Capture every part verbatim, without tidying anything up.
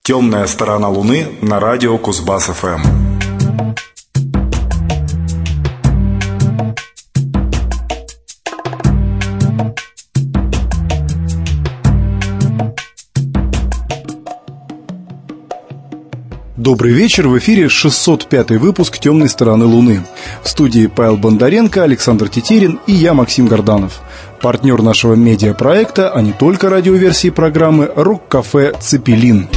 «Темная сторона Луны» на радио Кузбасс-ФМ. Добрый вечер, в эфире шестьсот пятый выпуск «Темной стороны Луны». В студии Павел Бондаренко, Александр Тетерин и я, Максим Горданов. Партнер нашего медиапроекта, а не только радиоверсии программы, рок-кафе «Цепелин».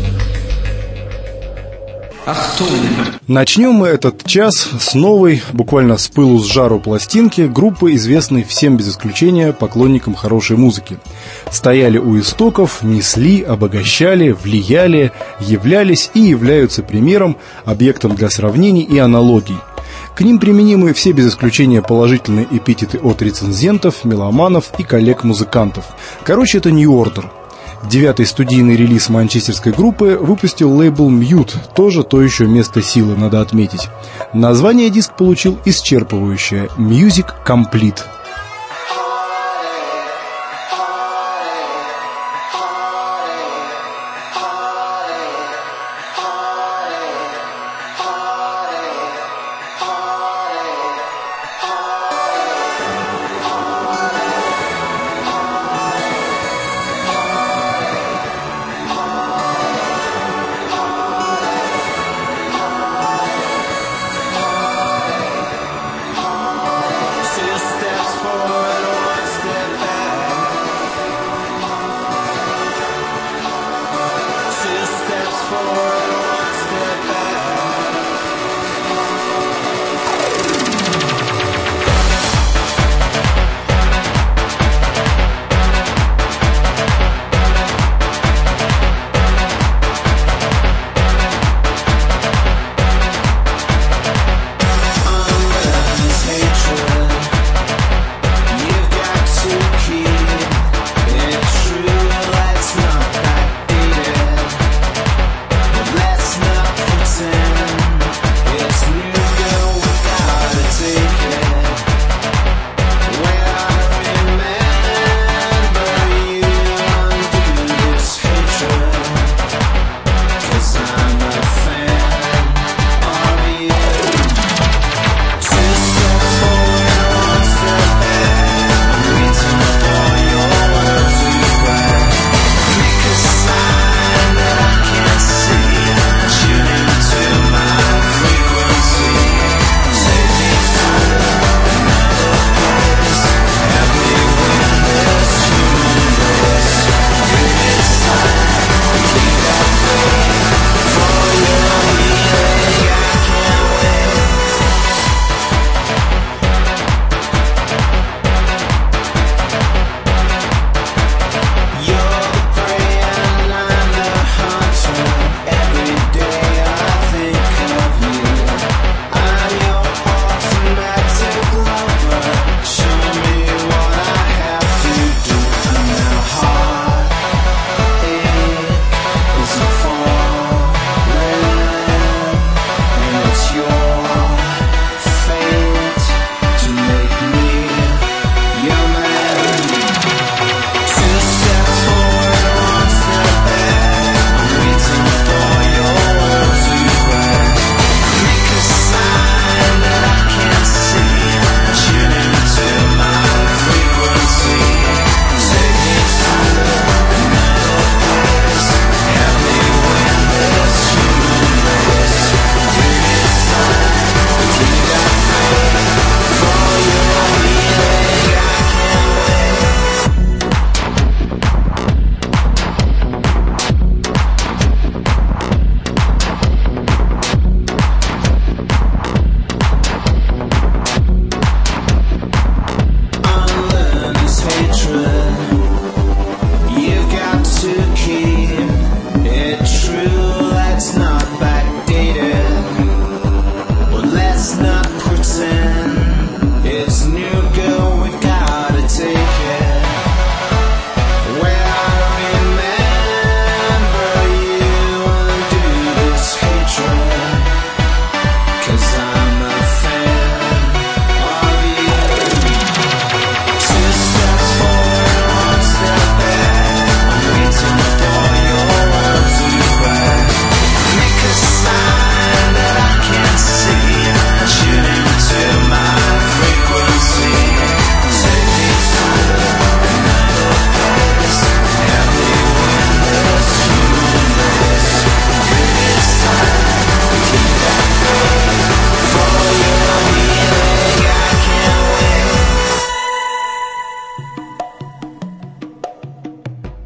Начнем мы этот час с новой, буквально с пылу с жару пластинки группы, известной всем без исключения поклонникам хорошей музыки. Стояли у истоков, несли, обогащали, влияли, являлись и являются примером, объектом для сравнений и аналогий. К ним применимы все без исключения положительные эпитеты от рецензентов, меломанов и коллег-музыкантов. Короче, это New Order. Девятый студийный релиз манчестерской группы выпустил лейбл Mute, тоже то еще место силы, надо отметить. Название диск получил исчерпывающее – Music Complete.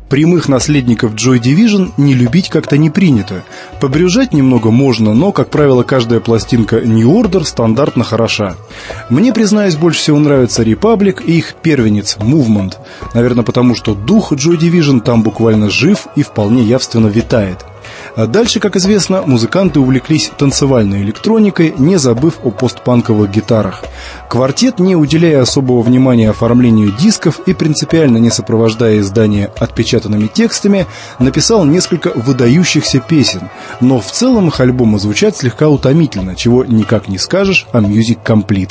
Прямых наследников Joy Division не любить как-то не принято. Побрюзжать немного можно, но, как правило, каждая пластинка New Order стандартно хороша. Мне, признаюсь, больше всего нравится Republic и их первенец Movement. Наверное, потому что дух Joy Division там буквально жив и вполне явственно витает. А дальше, как известно, музыканты увлеклись танцевальной электроникой, не забыв о постпанковых гитарах. Квартет, не уделяя особого внимания оформлению дисков и принципиально не сопровождая издание отпечатанными текстами, написал несколько выдающихся песен. Но в целом их альбомы звучат слегка утомительно, чего никак не скажешь о Music Complete.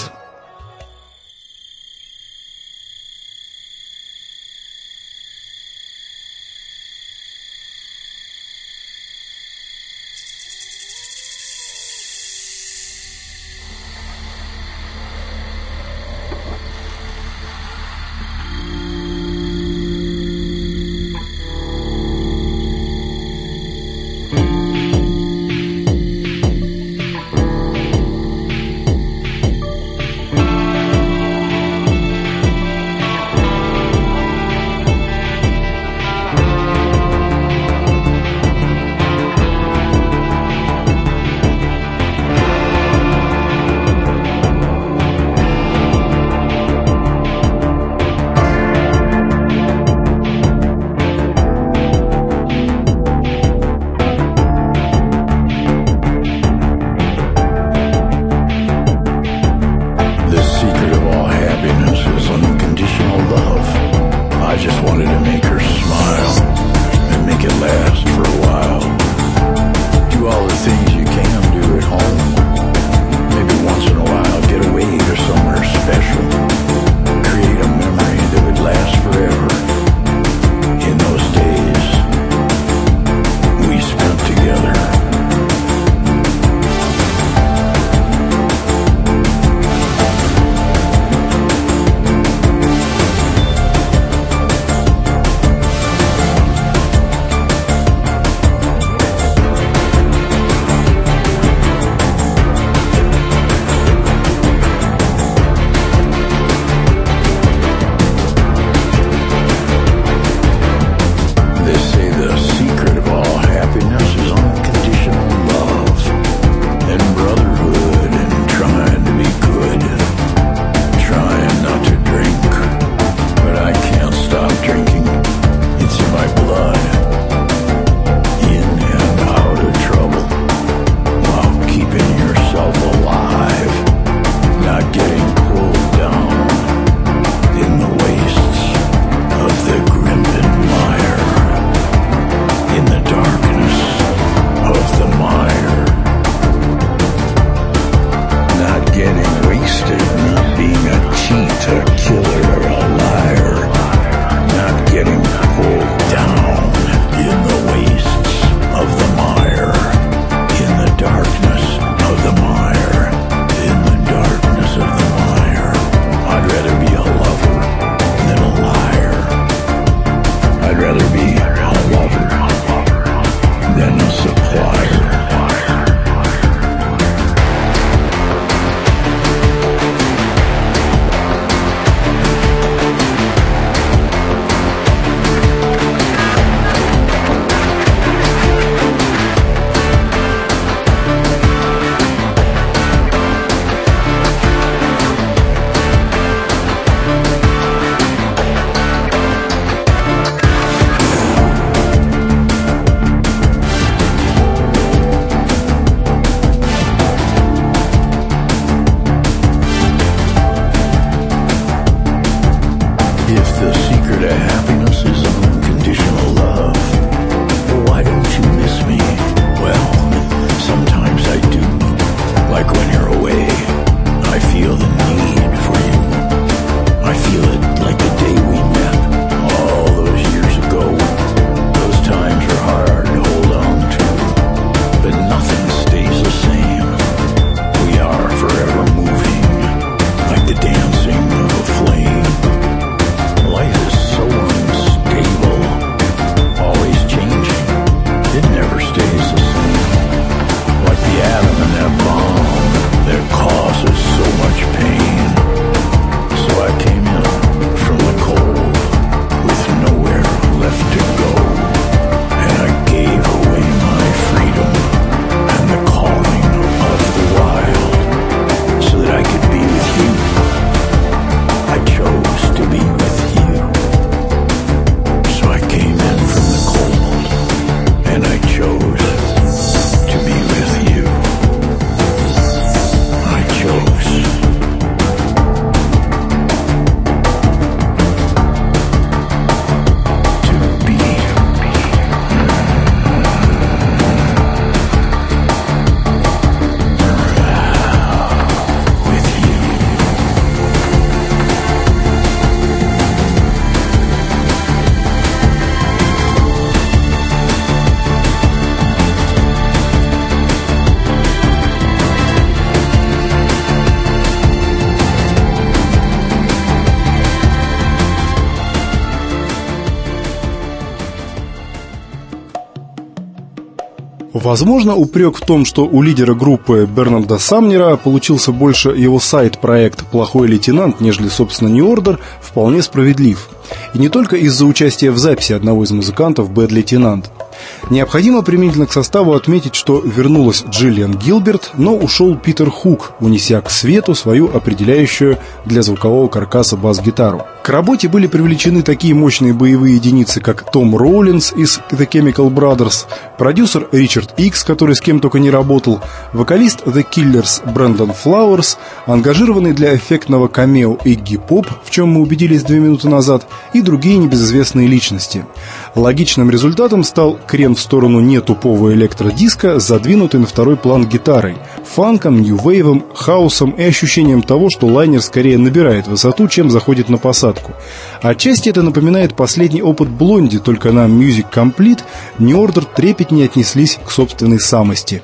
Возможно, упрек в том, что у лидера группы Бернарда Самнера получился больше его сайт-проект «Плохой лейтенант», нежели, собственно, New Order, вполне справедлив. И не только из-за участия в записи одного из музыкантов «Bad Lieutenant». Необходимо применительно к составу отметить, что вернулась Джиллиан Гилберт, но ушел Питер Хук, унеся к свету свою определяющую для звукового каркаса бас-гитару. К работе были привлечены такие мощные боевые единицы, как Том Роулинс из The Chemical Brothers, продюсер Ричард Икс, который с кем только не работал, вокалист The Killers Брэндон Флауэрс, ангажированный для эффектного камео Игги Поп, в чем мы убедились две минуты назад, и другие небезызвестные личности. Логичным результатом стал крен в сторону нетупого электродиска, задвинутый на второй план гитарой, фанком, нью-вейвом, хаосом и ощущением того, что лайнер скорее набирает высоту, чем заходит на посадку. Отчасти это напоминает последний опыт Блонди, только на Music Complete New Order трепетнее отнеслись к собственной самости.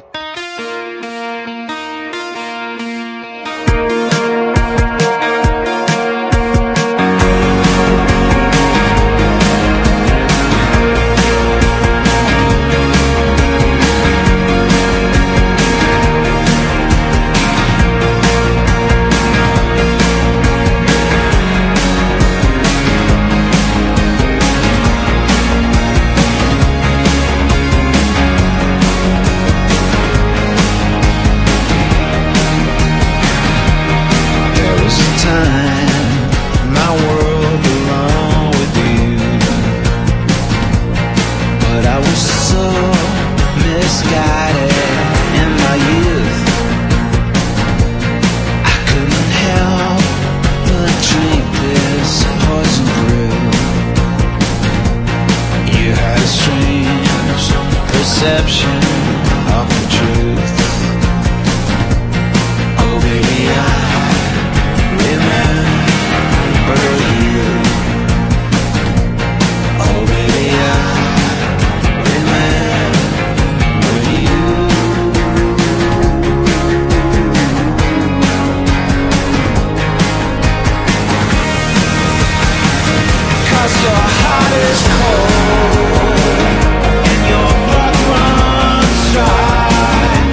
Cold and your blood runs dry.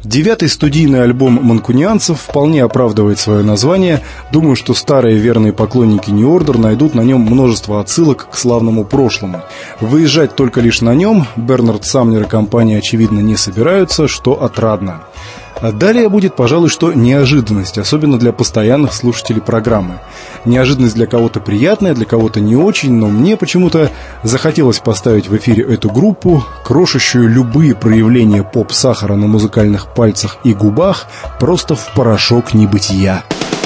Девятый студийный альбом манкунианцев вполне оправдывает свое название. Думаю, что старые верные поклонники New Order найдут на нем множество отсылок к славному прошлому. Выезжать только лишь на нем Бернард Самнер и компания, очевидно, не собираются, что отрадно. А далее будет, пожалуй, что неожиданность, особенно для постоянных слушателей программы. Неожиданность для кого-то приятная, для кого-то не очень, но мне почему-то захотелось поставить в эфире эту группу, крошащую любые проявления поп-сахара на музыкальных пальцах и губах, просто в порошок небытия.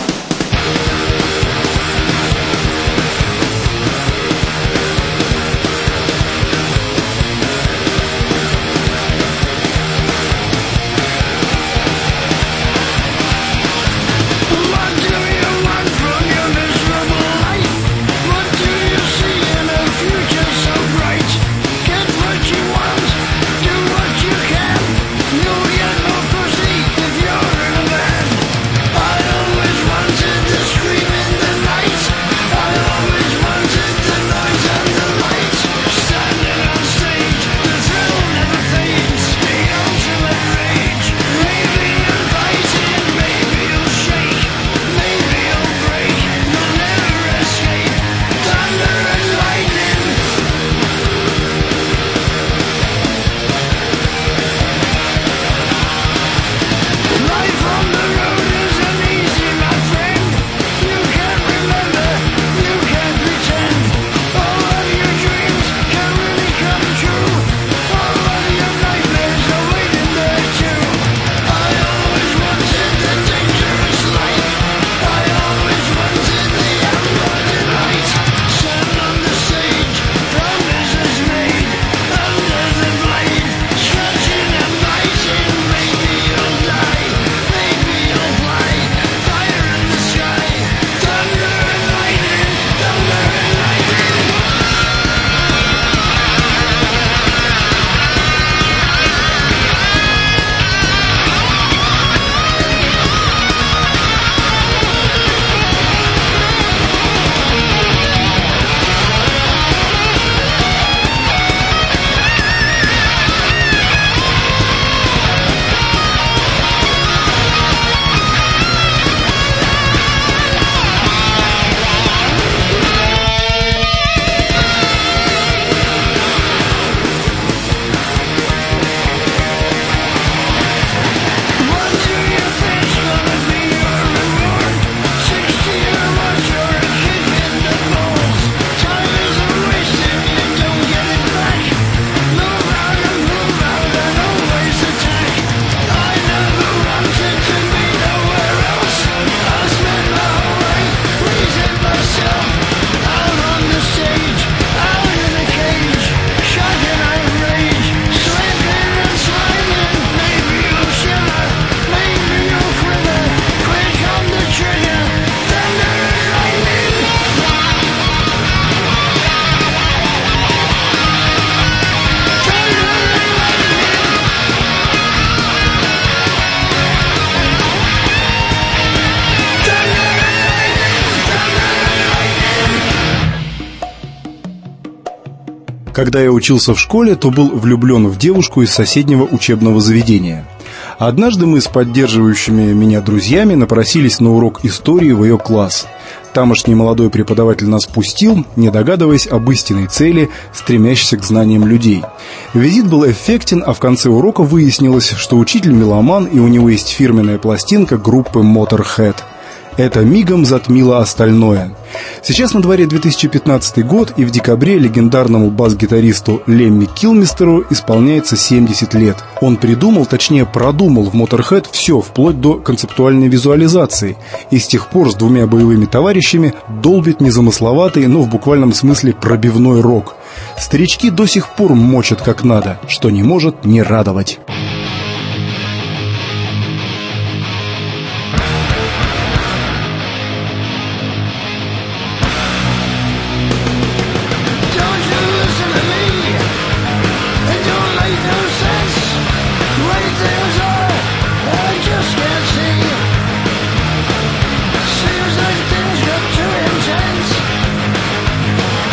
Когда я учился в школе, то был влюблен в девушку из соседнего учебного заведения. Однажды мы с поддерживающими меня друзьями напросились на урок истории в ее класс. Тамошний молодой преподаватель нас пустил, не догадываясь об истинной цели, стремящейся к знаниям людей. Визит был эффектен, а в конце урока выяснилось, что учитель меломан, и у него есть фирменная пластинка группы Motorhead. Это мигом затмило остальное. Сейчас на дворе две тысячи пятнадцатый год, и в декабре легендарному бас-гитаристу Лемми Килмистеру исполняется семьдесят лет. Он придумал, точнее продумал в Motorhead все, вплоть до концептуальной визуализации, и с тех пор с двумя боевыми товарищами долбит незамысловатый, но в буквальном смысле пробивной рок. Старички до сих пор мочат как надо, что не может не радовать.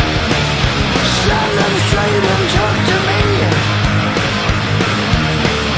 Stand them straight and talk to me.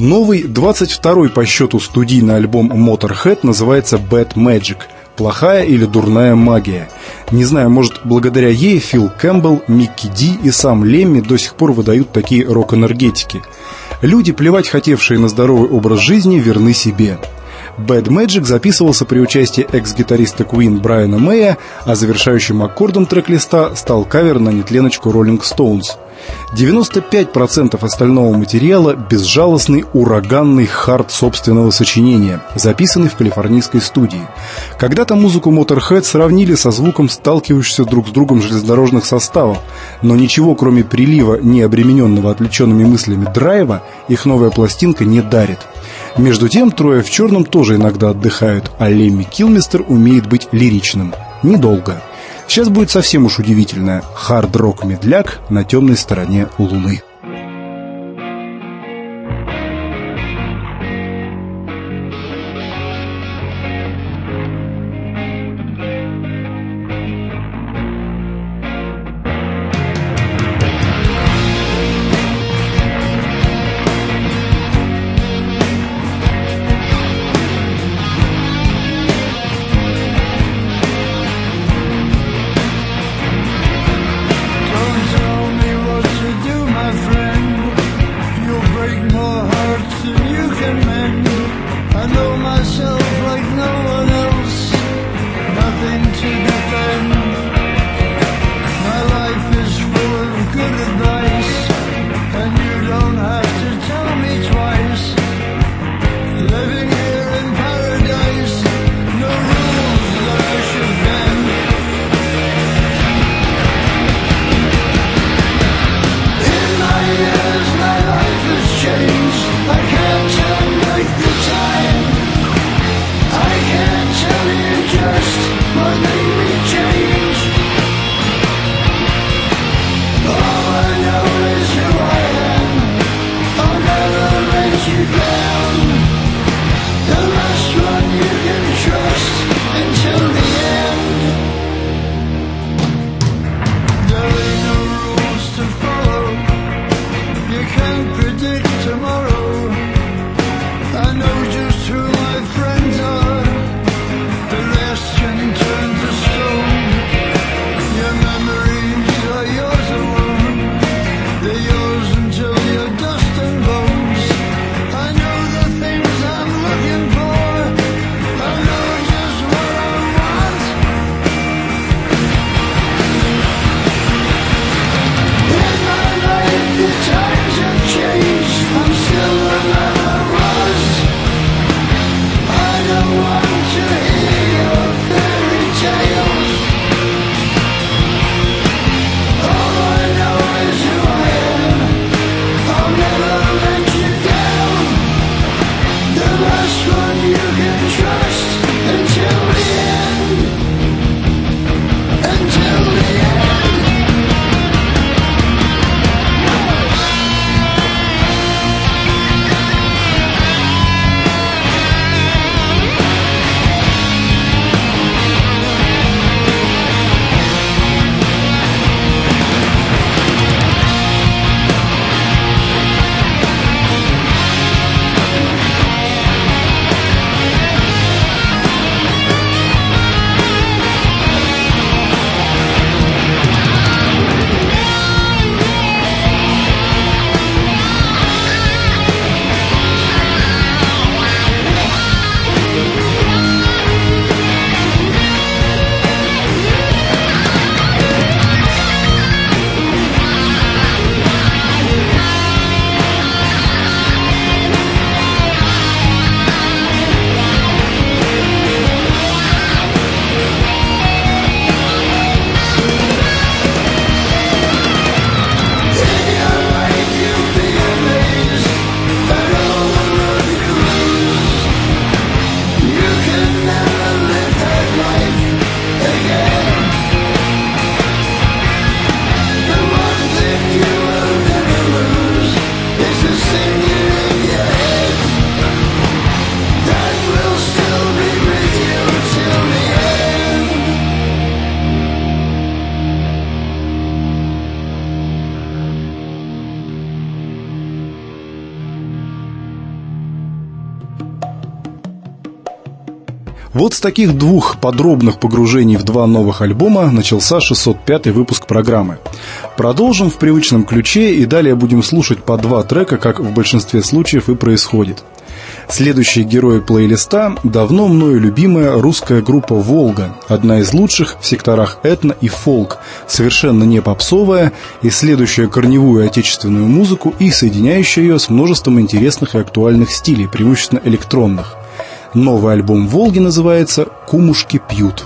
Новый, двадцать второй по счету студийный альбом Motorhead называется Bad Magic – плохая или дурная магия. Не знаю, может, благодаря ей Фил Кэмпбелл, Микки Ди и сам Лемми до сих пор выдают такие рок-энергетики. Люди, плевать хотевшие на здоровый образ жизни, верны себе. Bad Magic записывался при участии экс-гитариста Queen Брайана Мэя, а завершающим аккордом трек-листа стал кавер на нетленочку Rolling Stones. девяносто пять процентов остального материала – безжалостный ураганный хард собственного сочинения, записанный в калифорнийской студии. Когда-то музыку Motorhead сравнили со звуком сталкивающихся друг с другом железнодорожных составов, но ничего, кроме прилива, не обремененного отвлеченными мыслями драйва, их новая пластинка не дарит. Между тем, трое в черном тоже иногда отдыхают, а Лемми Килмистер умеет быть лиричным. Недолго. Сейчас будет совсем уж удивительное хард-рок-медляк на темной стороне Луны. My friend Вот с таких двух подробных погружений в два новых альбома начался шестьсот пятый выпуск программы. Продолжим в привычном ключе и далее будем слушать по два трека, как в большинстве случаев и происходит. Следующие герои плейлиста – давно мною любимая русская группа «Волга», одна из лучших в секторах этно и фолк, совершенно не попсовая, исследующая корневую отечественную музыку и соединяющая ее с множеством интересных и актуальных стилей, преимущественно электронных. Новый альбом «Волги» называется «Кумушки пьют».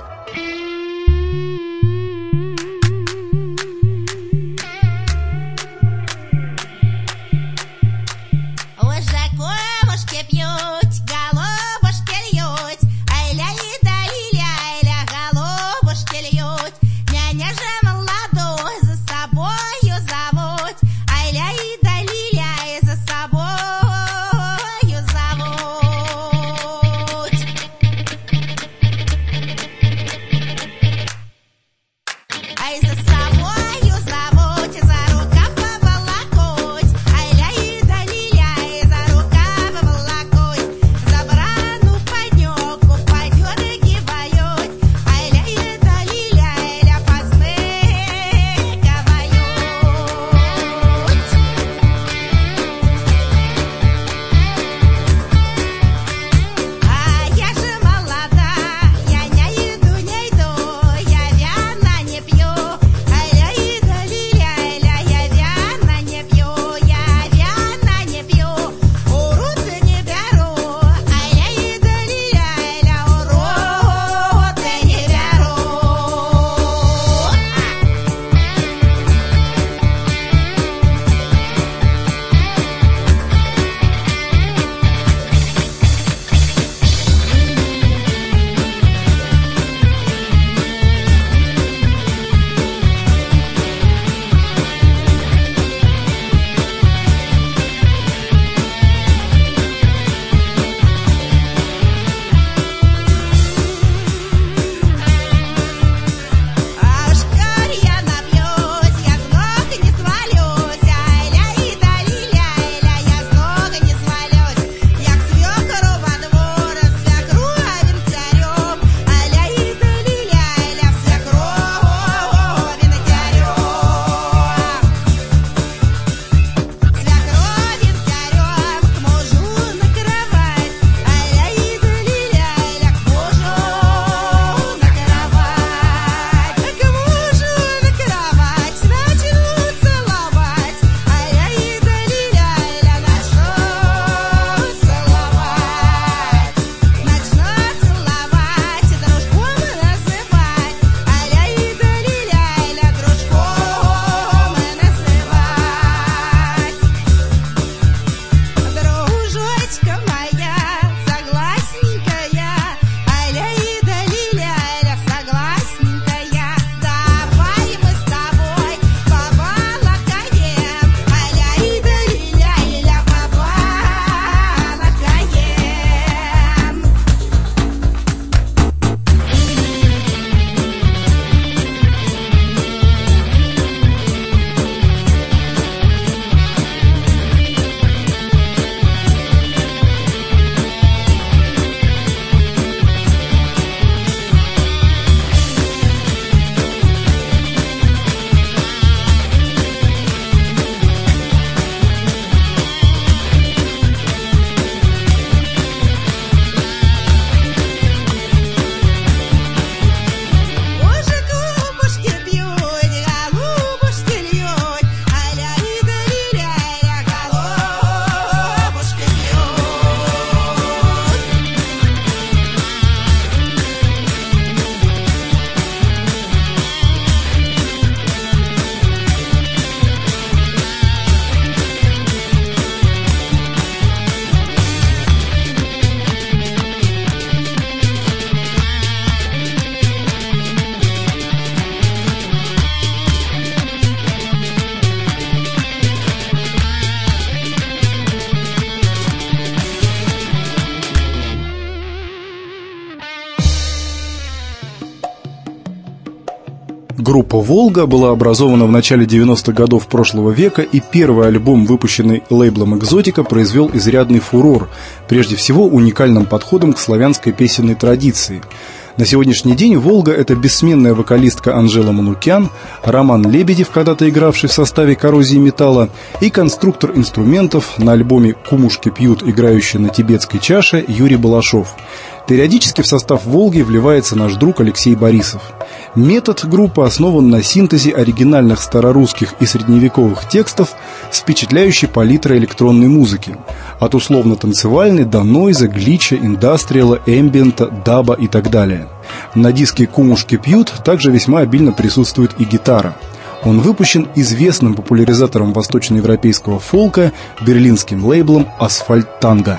Thank you. Группа «Волга» была образована в начале девяностых годов прошлого века, и первый альбом, выпущенный лейблом «Экзотика», произвел изрядный фурор, прежде всего уникальным подходом к славянской песенной традиции. На сегодняшний день «Волга» — это бессменная вокалистка Анжела Манукян, Роман Лебедев, когда-то игравший в составе «Коррозии металла», и конструктор инструментов на альбоме «Кумушки пьют», играющий на тибетской чаше, Юрий Балашов. Периодически в состав «Волги» вливается наш друг Алексей Борисов. Метод группы основан на синтезе оригинальных старорусских и средневековых текстов с впечатляющей палитрой электронной музыки. От условно-танцевальной до нойза, глича, индастриала, эмбиента, даба и так далее. На диске «Кумушки пьют» также весьма обильно присутствует и гитара. Он выпущен известным популяризатором восточноевропейского фолка, берлинским лейблом «Асфальт Танго».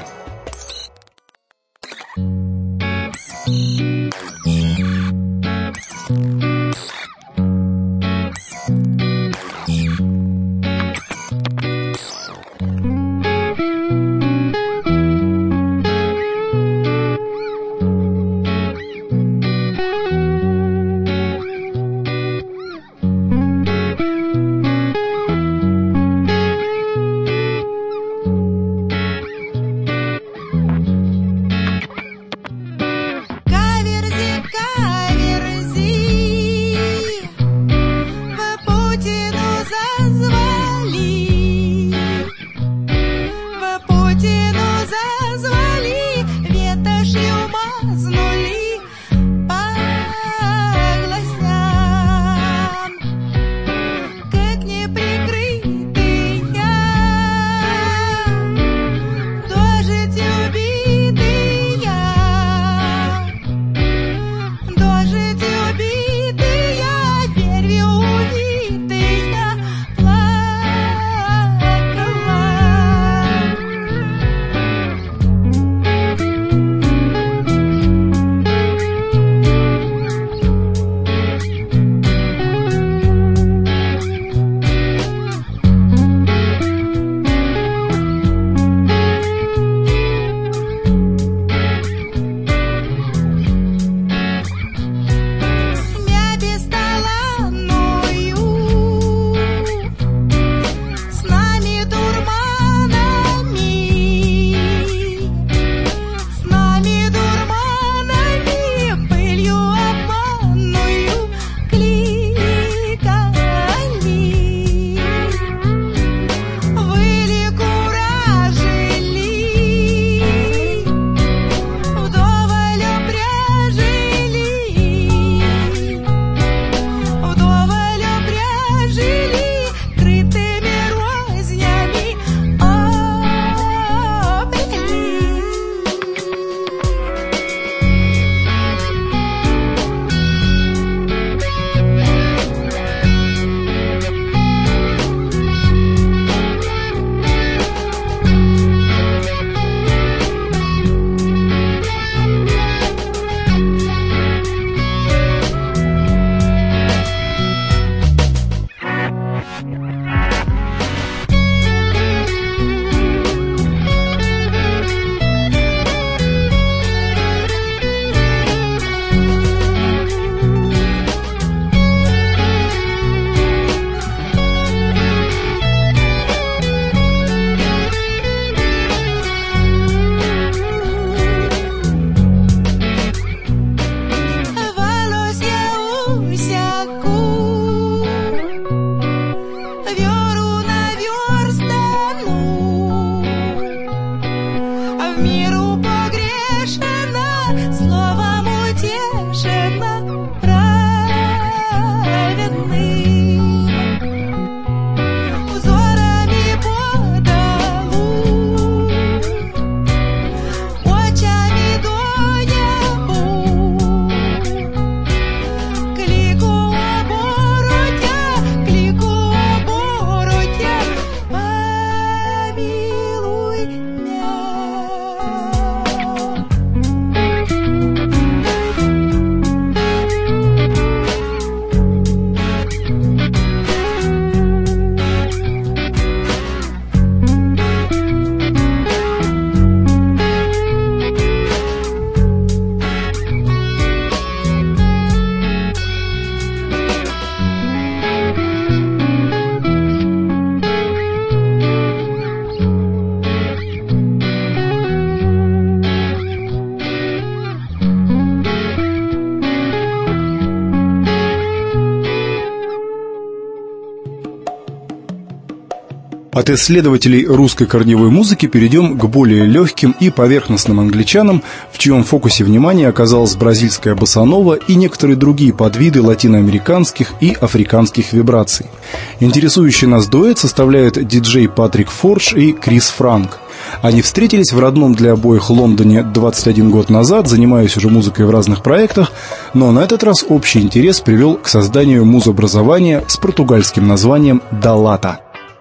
От исследователей русской корневой музыки перейдем к более легким и поверхностным англичанам, в чьем фокусе внимания оказалась бразильская боссанова и некоторые другие подвиды латиноамериканских и африканских вибраций. Интересующий нас дуэт составляют диджей Патрик Фордж и Крис Франк. Они встретились в родном для обоих Лондоне двадцать один год назад, занимаясь уже музыкой в разных проектах, но на этот раз общий интерес привел к созданию музобразования с португальским названием «Далата».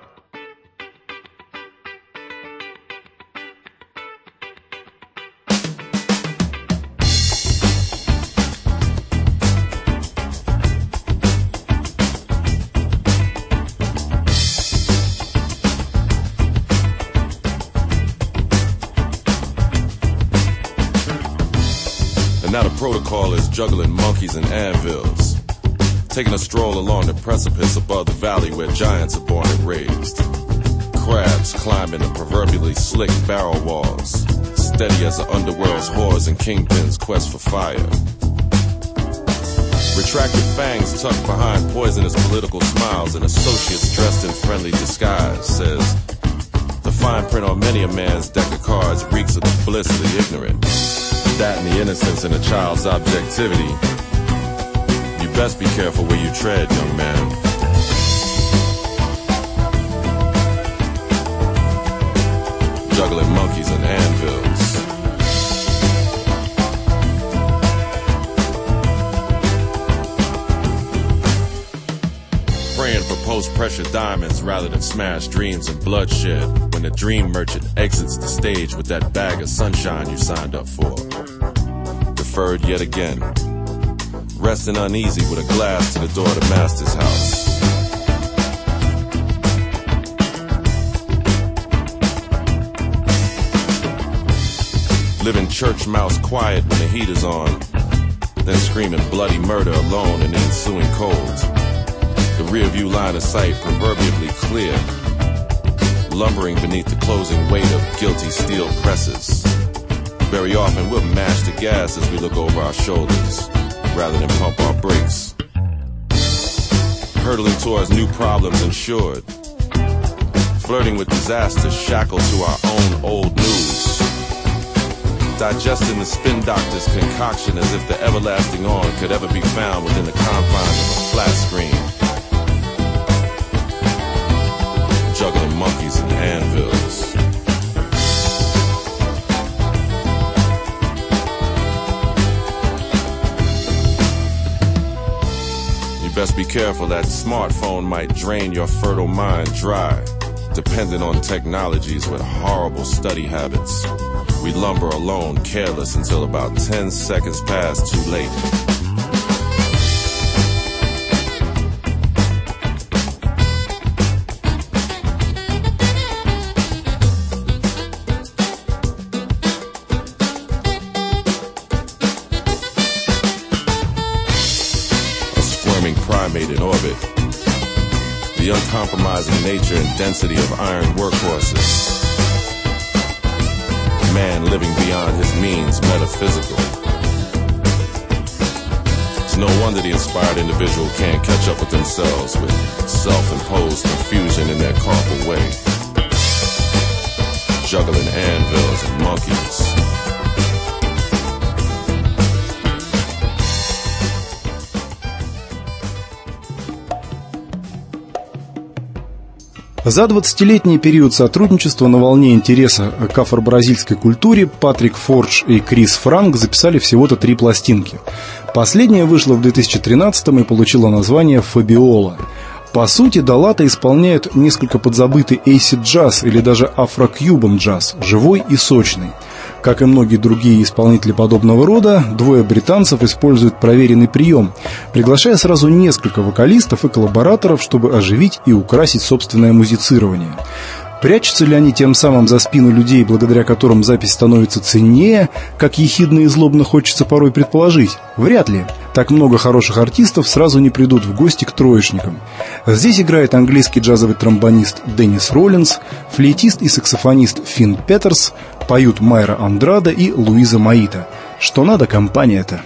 Now the protocol is juggling monkeys and anvils, taking a stroll along the precipice above the valley where giants are born and raised. Crabs climbing the proverbially slick barrel walls, steady as the underworld's whores and kingpins quest for fire. Retracted fangs tucked behind poisonous political smiles and associates dressed in friendly disguise, says the fine print on many a man's deck of cards reeks of the bliss of the ignorant. That and the innocence in a child's objectivity. You best be careful where you tread, young man. Juggling monkeys and anvils. Praying for post-pressure diamonds rather than smashed dreams and bloodshed when the dream merchant exits the stage with that bag of sunshine you signed up for. Deferred yet again, resting uneasy with a glass to the door of the master's house. Living church mouse quiet when the heat is on, then screaming bloody murder alone in the ensuing cold. The rear view line of sight proverbially clear, lumbering beneath the closing weight of guilty steel presses. Very often we'll mash the gas as we look over our shoulders, rather than pump our brakes. Hurtling towards new problems ensured, flirting with disaster shackled to our own old news. Digesting the spin doctor's concoction as if the everlasting on could ever be found within the confines of a flat screen. Juggling monkeys and anvils. Best be careful, that smartphone might drain your fertile mind dry, dependent on technologies with horrible study habits. We lumber alone, careless until about ten seconds past too late. In orbit, the uncompromising nature and density of iron workhorses, man living beyond his means, metaphysical. It's no wonder the inspired individual can't catch up with themselves with self-imposed confusion in their carpal way, juggling anvils and monkeys. За двадцатилетний период сотрудничества на волне интереса к афро-бразильской культуре Патрик Фордж и Крис Франк записали всего-то три пластинки. Последняя вышла в две тысячи тринадцатом и получила название «Фабиола». По сути, Далата исполняют несколько подзабытый эйсид-джаз или даже афро-кьюбан джаз, живой и сочный. Как и многие другие исполнители подобного рода, двое британцев используют проверенный прием, приглашая сразу несколько вокалистов и коллабораторов, чтобы оживить и украсить собственное музицирование. Прячутся ли они тем самым за спину людей, благодаря которым запись становится ценнее, как ехидно и злобно хочется порой предположить? Вряд ли. Так много хороших артистов сразу не придут в гости к троечникам. Здесь играет английский джазовый тромбонист Деннис Роллинс, флейтист и саксофонист Финн Петерс, поют Майра Андрада и Луиза Маита. Что надо, компания-то?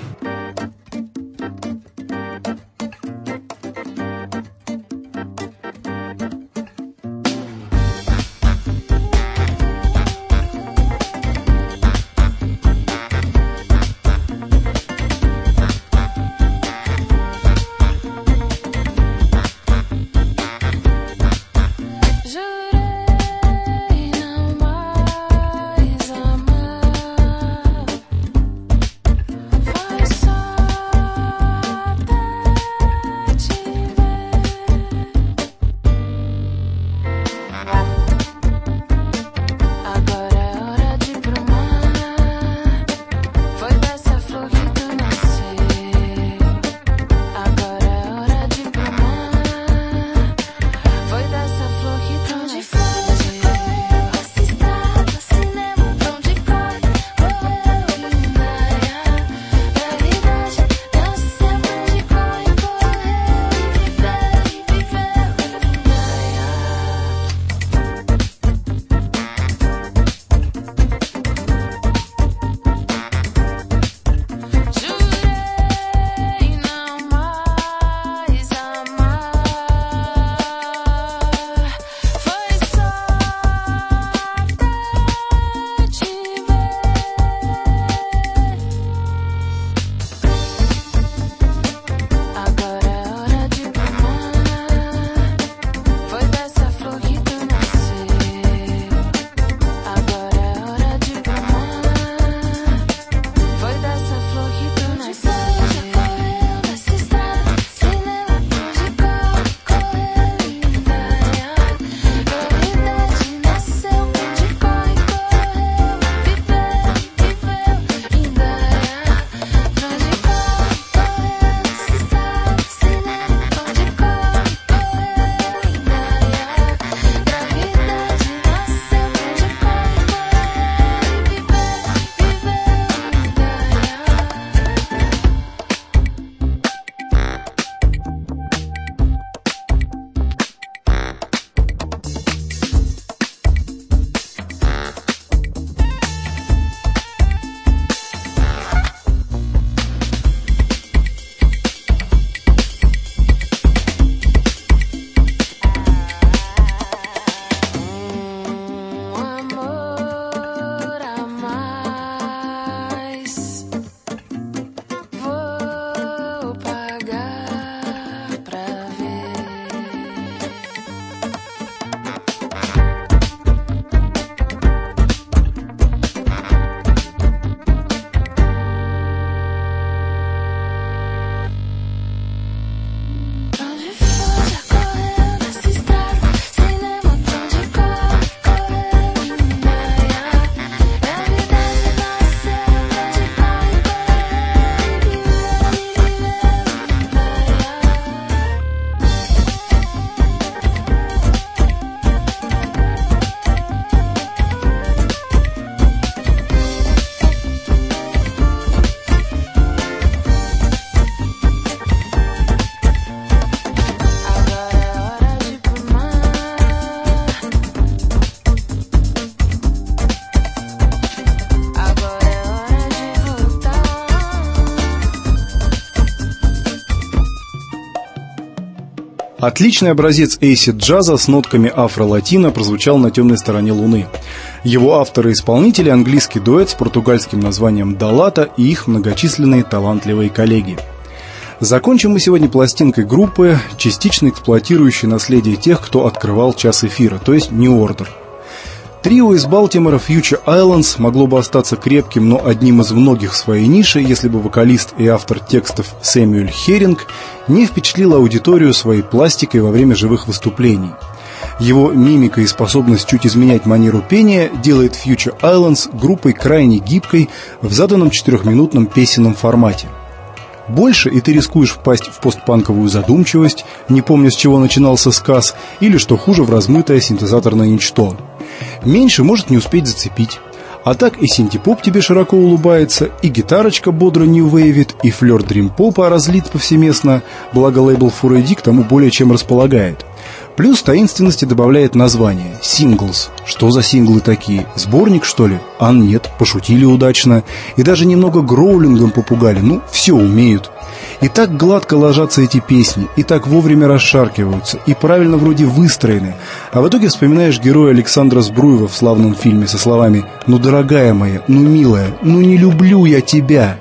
Отличный образец эйсид-джаза с нотками афро-латино прозвучал на темной стороне Луны. Его авторы и исполнители — английский дуэт с португальским названием «Далата» и их многочисленные талантливые коллеги. Закончим мы сегодня пластинкой группы, частично эксплуатирующей наследие тех, кто открывал час эфира, то есть New Order. Трио из Балтимора Future Islands могло бы остаться крепким, но одним из многих в своей нише, если бы вокалист и автор текстов Сэмюэль Херинг не впечатлил аудиторию своей пластикой во время живых выступлений. Его мимика и способность чуть изменять манеру пения делает Future Islands группой крайне гибкой в заданном четырехминутном песенном формате. Больше, и ты рискуешь впасть в постпанковую задумчивость, не помня, с чего начинался сказ, или, что хуже, в размытое синтезаторное ничто. Меньше может не успеть зацепить. А так и синти-поп тебе широко улыбается, и гитарочка бодро нью-вейвит, и флёр дрим-попа разлит повсеместно, благо лейбл фор эй ди к тому более чем располагает. Плюс таинственности добавляет название «Синглс». Что за синглы такие? Сборник, что ли? А нет, пошутили удачно. И даже немного гроулингом попугали. Ну, все умеют. И так гладко ложатся эти песни, и так вовремя расшаркиваются, и правильно вроде выстроены. А в итоге вспоминаешь героя Александра Збруева в славном фильме со словами «Ну, дорогая моя, ну, милая, ну, не люблю я тебя».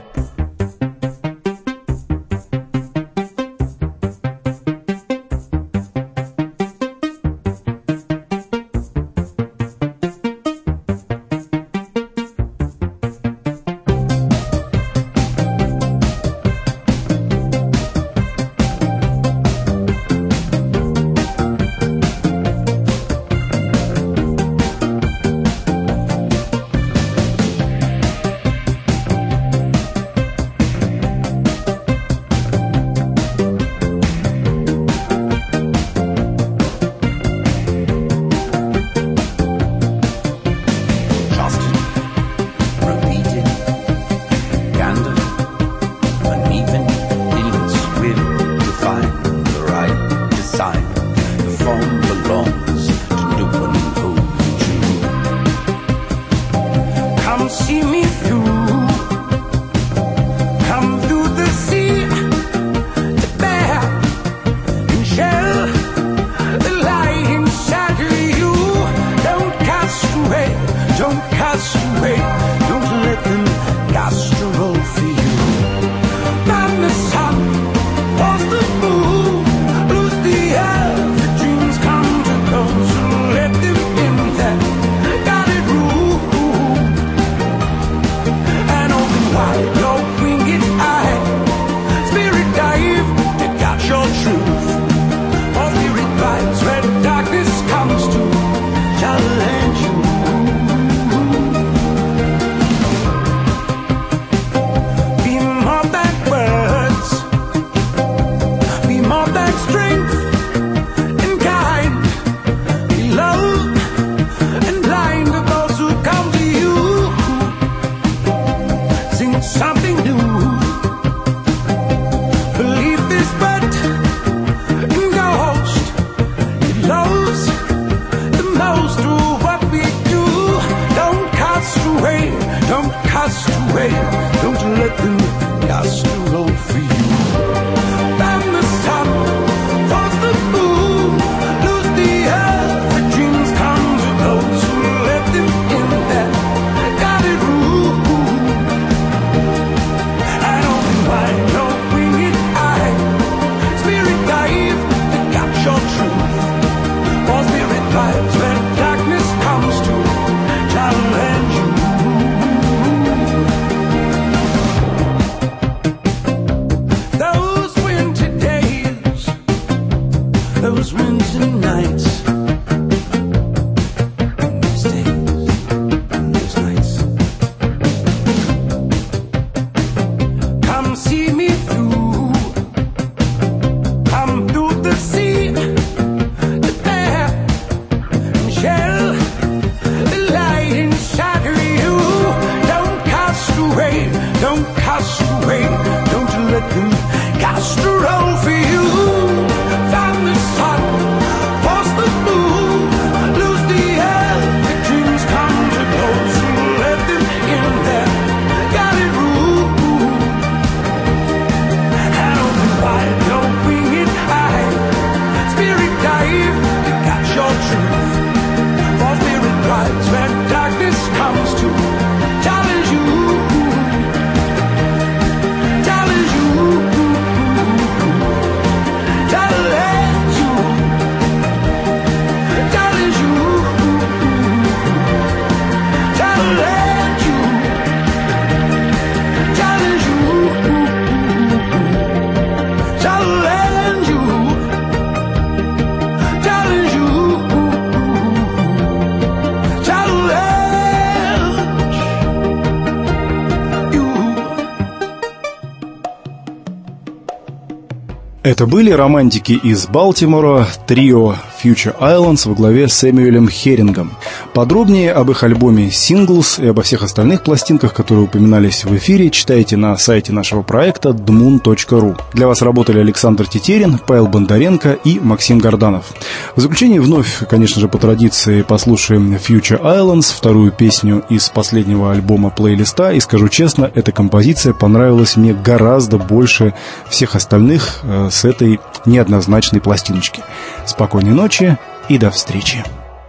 Это были романтики из Балтимора, трио Future Islands во главе с Сэмюэлем Херингом. Подробнее об их альбоме Singles и обо всех остальных пластинках, которые упоминались в эфире, читайте на сайте нашего проекта дмун точка ру. Для вас работали Александр Тетерин, Павел Бондаренко и Максим Горданов. В заключение вновь, конечно же, по традиции послушаем Future Islands, вторую песню из последнего альбома плейлиста. И скажу честно, эта композиция понравилась мне гораздо больше всех остальных э, с этой неоднозначной пластиночки. Спокойной ночи и до встречи.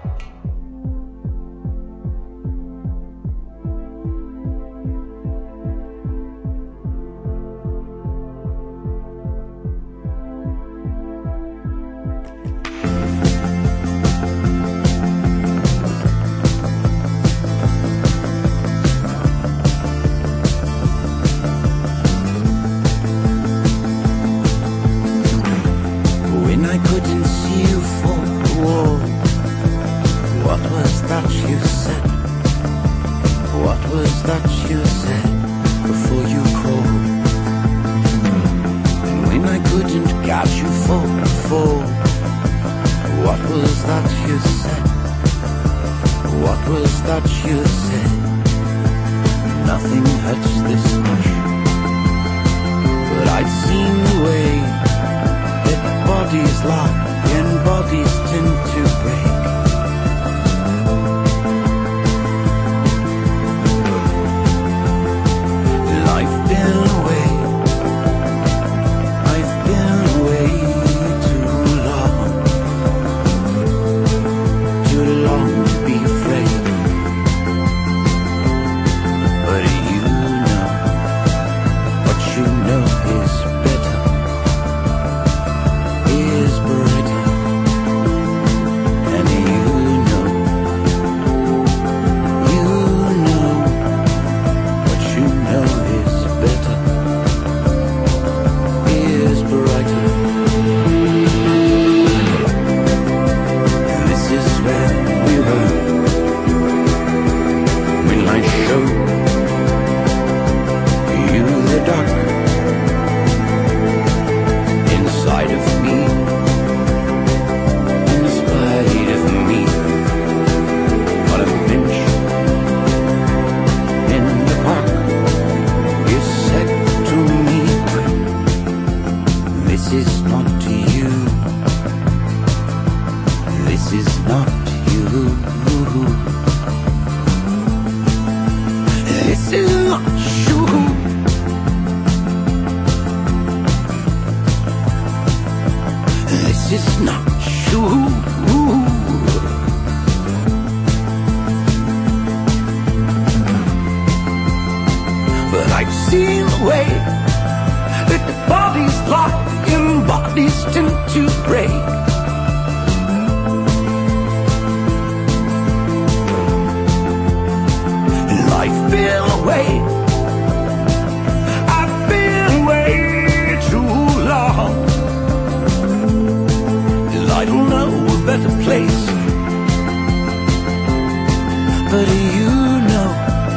But you know,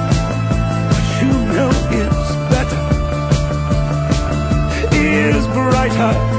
what you know is better, is brighter.